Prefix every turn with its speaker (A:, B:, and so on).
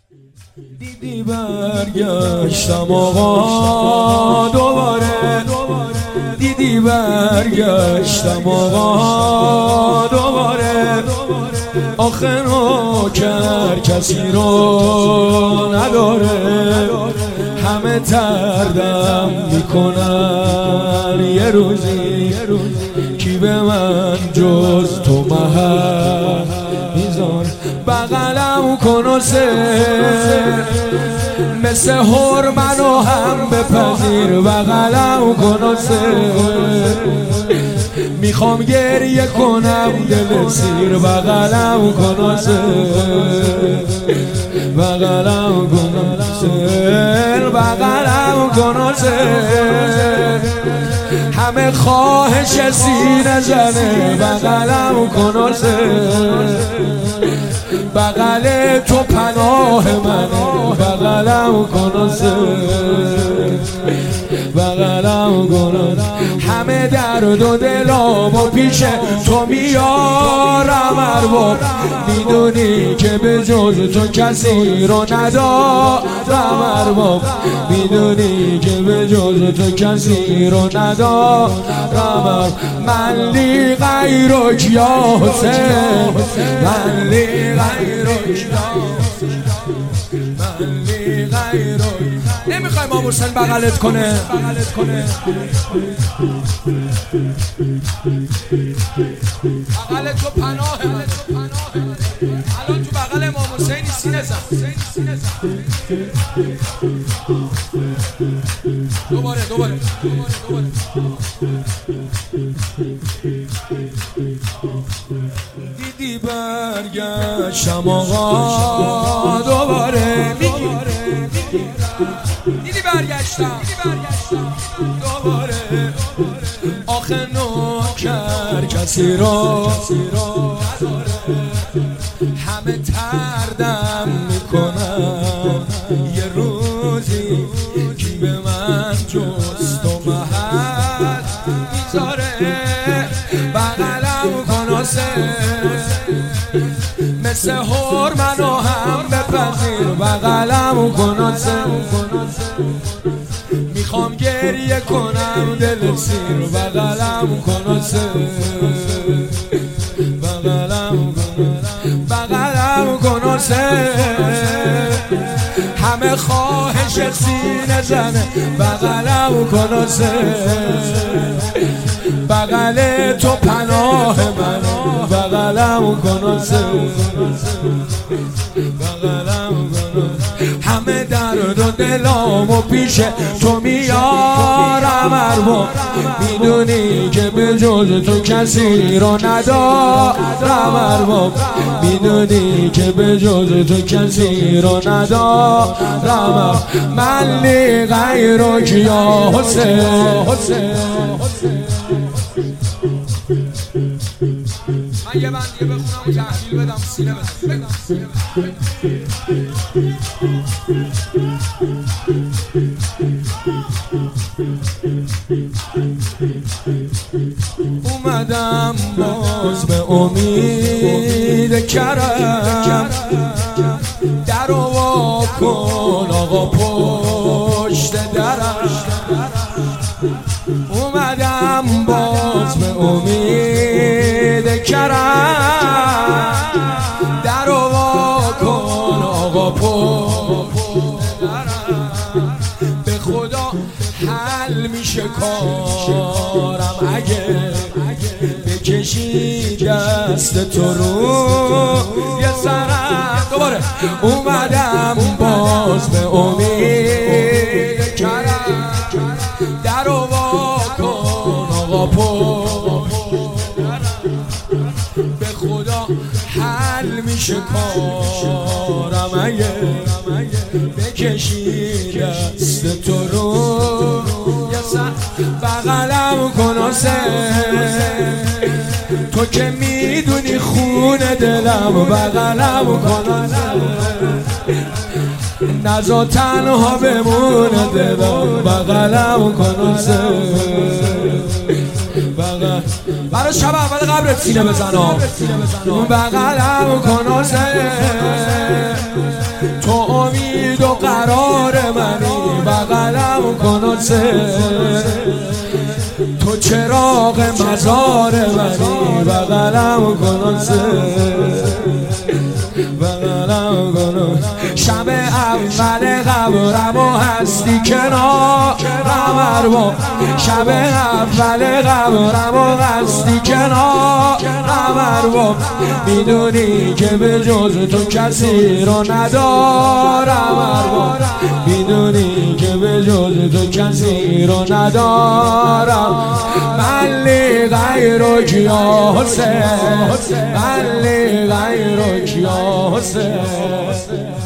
A: دیدی برگشتم آقا دوباره، دیدی برگشتم آقا دوباره. آخه نوکر کسی رو نداره، همه تردم میکنن یه روزی کی به من جز تو محل میذار. بغلم کن و مثل هر منو هم بپذیر. بغلم کن و میخوام گریه کنم دل سیر. بغلم کن و بغلم کن و بغلم کن و همه خواهش سینه زنه. بغلم کن و بغل تو پناه منه. بغلم کن و بغلم کن. همه درد و دلامو پیش تو میارم ارباب. میدونی که به جز تو کسی رو ندارم ارباب. میدونی که به جز تو کسی رو ندارم. من لی غیرک یا حسین، من لی غیرک یا حسین، من لی غیرک. نمیخوای امام حسین بغلت کنه؟ بغل تو پناه من. الان تو بغل امام حسینی سینه زن. دوباره دیدی برگشتم آقا دوباره. دیدی برگشتم دوباره. آخه نوکر کسی رو نداره، همه تردم میکنم یه روزی کی به من جز تو محل میذاره. بغلم کن و مثل هر منو هم بپذیر. بغلم کن و میخوام گریه کنم دل سیر. بغلم کن و بغلم کن و همه خواهش سینه زنه. بغلم کن و بغل تو پناه من. بغلم کن و بغلم کن. همه درد و دلامو پیش تو میارم ارباب. میدونی که به جز تو کسی رو ندارم ارباب. میدونی که به جز تو کسی رو ندارم. من لی غیرک یا حسین. من یه بندیه بخونم و تحویل بدم سینه بدم. اومدم باز به امید کرم. در وا کن آقا پشت درم. اومدم باز به امید کرم. در وا کن آقا پشت درم. به خدا حل میشه کارم اگه بکشی دست تو رو یه سرم. دوباره اومدم باز به امید کرم. در وا کن آقا پشت درم. به خدا حل میشه کارم اگه بکشی دست تو رو یه سر. بغلم کن و تو که میدونی خون دلم. بغلم کن و نزا تنها بمونه دلم. بغلم کن و برای شب اول قبرت سینه بزنم بغلم کن حسین تو امید و قرار منی بغلم کن حسین تو چراغ مزار منی بغلم کن حسین بغلم کن شب اول قبرم و هستی کنارم ارباب شب اول قبرم و هستی کنارم ارباب میدونی که به جز تو کسی رو ندارم ارباب میدونی که به جز تو کسی رو ندارم من لی غیرک یا حسین من لی غیرک یا حسین